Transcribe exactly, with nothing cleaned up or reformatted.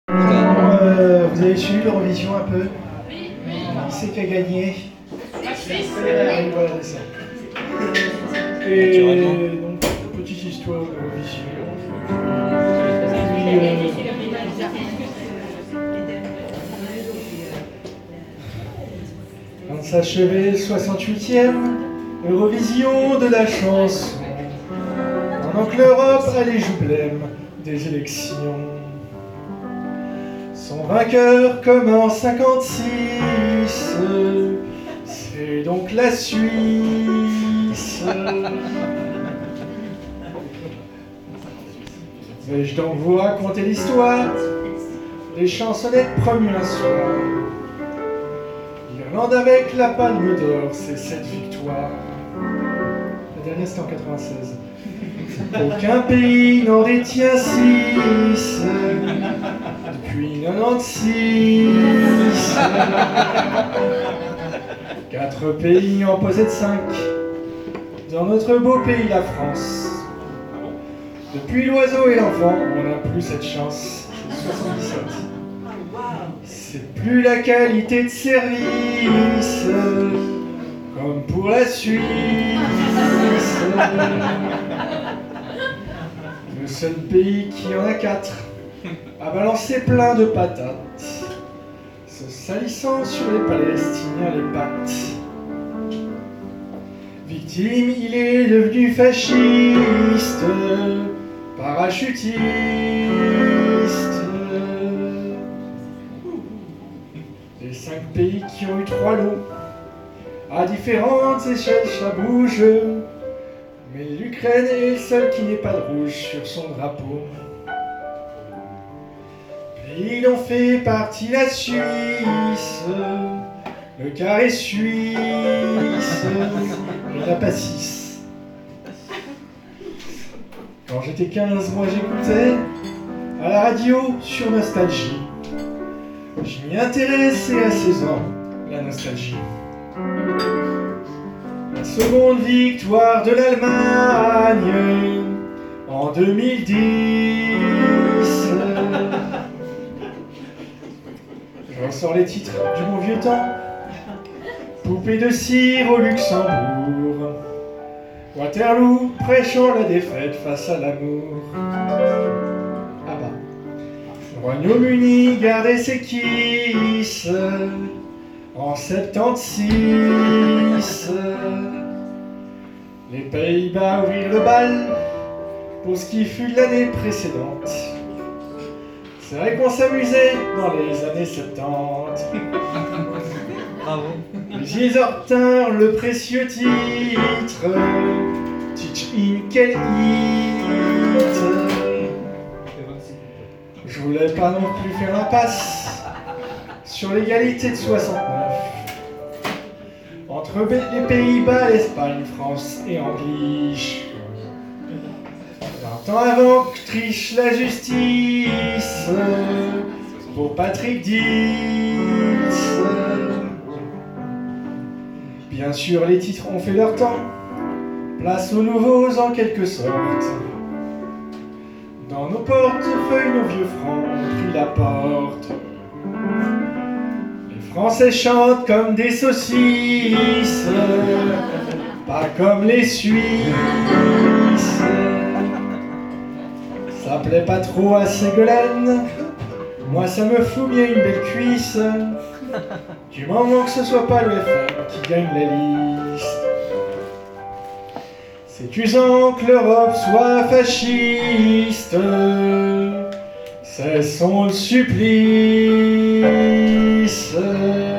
Euh, vous avez suivi l'Eurovision un peu? Oui. Qui c'est qui a gagné? Et voilà, c'est ça. Et donc, petite histoire d'Eurovision. Puis, euh, on s'achevait le soixante-huitième Eurovision de la chanson. Pendant que l'Europe a les joues blêmes des élections. Son vainqueur comme en cinquante-six, c'est donc la Suisse. Vais-je donc vous raconter l'histoire des chansonnettes promues un soir? L'Irlande avec la Palme d'Or, c'est cette victoire. La dernière c'était en quatre-vingt-seize. Aucun pays n'en détient six depuis quatre-vingt-seize. Quatre pays en possèdent cinq dans notre beau pays la France. Depuis l'oiseau et l'enfant, on n'a plus cette chance. soixante-dix-sept. C'est plus la qualité de service comme pour la Suisse. Le seul pays qui en a quatre a balancé plein de patates, se salissant sur les Palestiniens les pattes. Victime, il est devenu fasciste, parachutiste. Les cinq pays qui ont eu trois lots, à différentes échelles, ça bouge. Mais l'Ukraine est le seul qui n'ait pas de rouge sur son drapeau. Pays dont fait partie la Suisse, le carré suisse, et la passis. Quand j'étais quinze, moi j'écoutais à la radio sur Nostalgie. Je m'y intéressais à seize ans, la nostalgie. La seconde victoire de l'Allemagne en deux mille dix. Je ressors les titres du bon vieux temps. Poupée de cire au Luxembourg. Waterloo prêchant la défaite face à l'amour. Ah bah. Royaume-Uni gardait ses kisses en soixante-seize. Les Pays-Bas ouvrirent le bal pour ce qui fut l'année précédente. C'est vrai qu'on s'amusait dans les années soixante-dix. Bravo. Puis ils obtinrent le précieux titre Teach in quel hit. Je voulais pas non plus faire l'impasse sur l'égalité de soixante-neuf entre les Pays-Bas, l'Espagne, France et Angliche. vingt ans avant que triche la justice pour Patrick Dietz. Bien sûr, les titres ont fait leur temps. Place aux nouveaux en quelque sorte. Dans nos portefeuilles, nos vieux francs ont pris la porte. Les Français chantent comme des saucisses, pas comme les Suisses. Ça plaît pas trop à Ségolène, moi ça me fout bien une belle cuisse. Du moment que ce soit pas le F M qui gagne la liste. C'est usant que l'Europe soit fasciste, c'est son supplice.